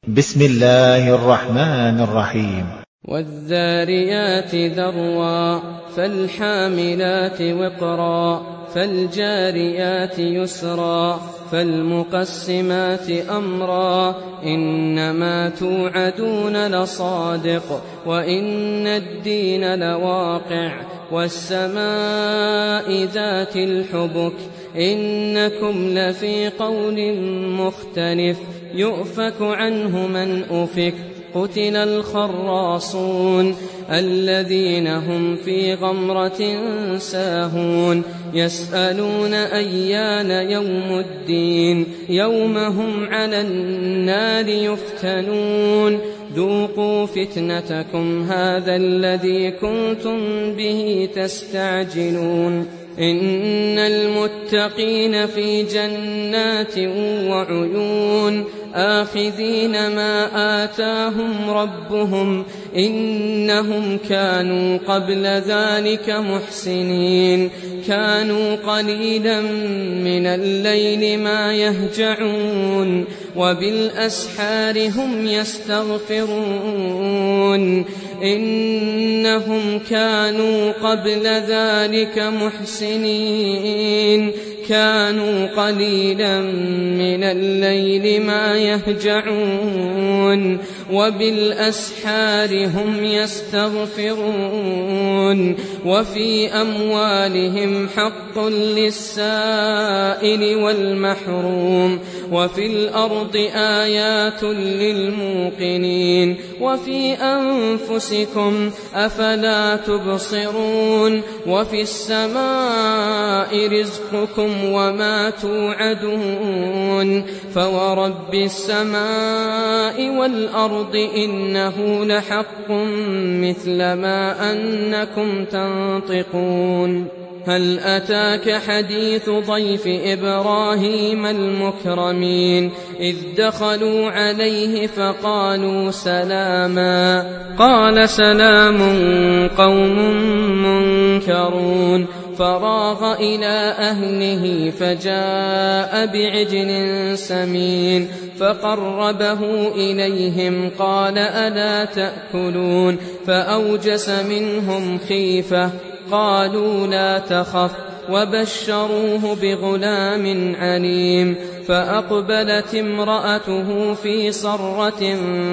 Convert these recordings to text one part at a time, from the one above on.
بسم الله الرحمن الرحيم. والذاريات ذروا فالحاملات وقرا فالجاريات يسرا فالمقسمات أمرا إنما توعدون لصادق وإن الدين لواقع والسماء ذات الحبك إنكم لفي قول مختلف يؤفك عنه من أفك قتل الخراصون الذين هم في غمرة ساهون يسألون أيان يوم الدين يوم هم على النار يفتنون ذوقوا فتنتكم هذا الذي كنتم به تستعجلون إن المتقين في جنات وعيون آخذين ما آتاهم ربهم إنهم كانوا قبل ذلك محسنين كانوا قليلا من الليل ما يهجعون وبالأسحار هم يستغفرون إنهم كانوا قبل ذلك محسنين كانوا قليلا من الليل ما يهجعون وبالأسحار هم يستغفرون وفي أموالهم حق للسائل والمحروم وفي الأرض آيات للموقنين وفي أنفسكم أفلا تبصرون وفي السماء رزقكم وما توعدون فورب السماء والأرض إنه لحق مثل ما أنكم تنطقون هل أتاك حديث ضيف إبراهيم المكرمين إذ دخلوا عليه فقالوا سلاما قال سلام قوم منكرون فراغ إلى أهله فجاء بعجل سمين فقربه إليهم قال ألا تأكلون فأوجس منهم خيفة قالوا لا تخف وبشروه بغلام عليم فأقبلت امرأته في صرة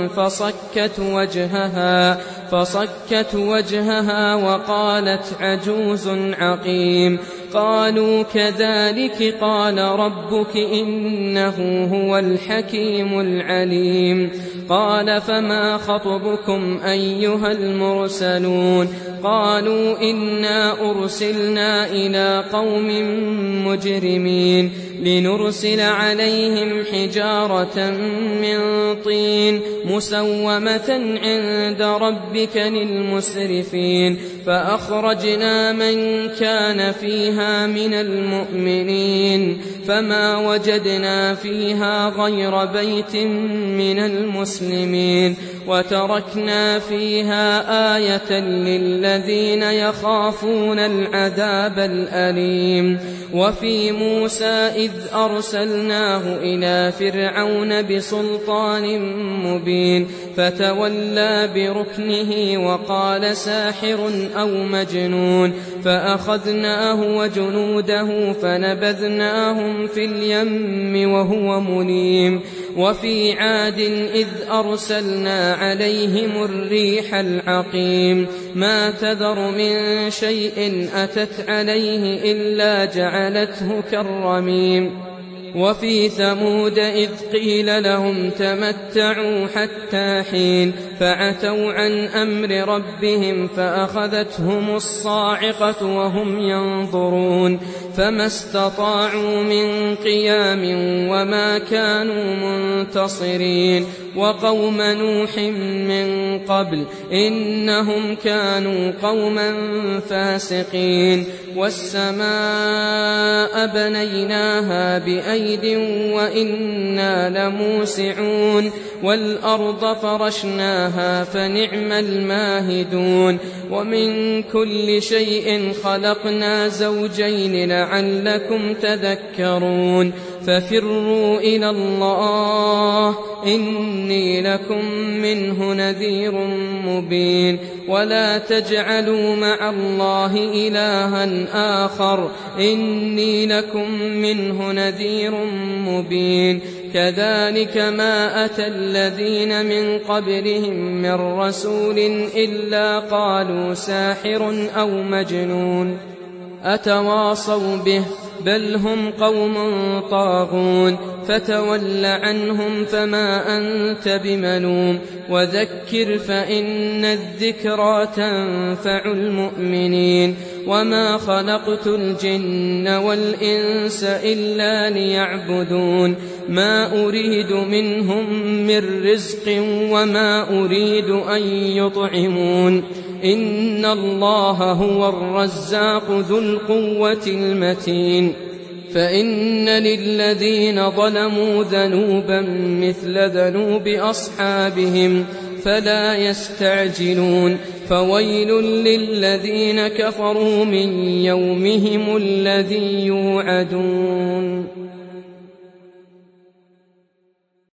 فصكت وجهها وقالت عجوز عقيم قالوا كذلك قال ربك إنه هو الحكيم العليم قال فما خطبكم أيها المرسلون قالوا إنا أرسلنا إلى قوم مجرمين لنرسل عليهم حجارة من طين مسومة عند ربك للمسرفين فأخرجنا من كان فيها من المؤمنين فما وجدنا فيها غير بيت من المسلمين وتركنا فيها آية للذين يخافون العذاب الأليم وفي موسى إذ أرسلناه إلى فرعون بسلطان مبين فتولى بركنه وقال ساحر أو مجنون فأخذناه وجنوده فنبذناهم في اليم وهو مليم وفي عاد إذ أرسلنا عليهم الريح العقيم ما تذر من شيء أتت عليه إلا جعلته كالرميم وفي ثمود إذ قيل لهم تمتعوا حتى حين فعتوا عن أمر ربهم فأخذتهم الصاعقة وهم ينظرون فما استطاعوا من قيام وما كانوا منتصرين وقوم نوح من قبل إنهم كانوا قوما فاسقين والسماء بنيناها بأيد وإنا لموسعون والأرض فرشناها فنعم الماهدون ومن كل شيء خلقنا زوجين لعلكم تذكرون ففروا إلى الله إني لكم منه نذير مبين ولا تجعلوا مع الله إلها آخر إني لكم منه نذير مبين كذلك ما أتى الذين من قبلهم من رسول إلا قالوا ساحر أو مجنون أتواصوا به بل هم قوم طاغون فتول عنهم فما أنت بملوم وذكر فإن الذكرى تنفع المؤمنين وما خلقت الجن والإنس إلا ليعبدون ما أريد منهم من رزق وما أريد أن يطعمون إن الله هو الرزاق ذو القوة المتين فإن للذين ظلموا ذنوبا مثل ذنوب أصحابهم فلا يستعجلون فويل للذين كفروا من يومهم الذي يوعدون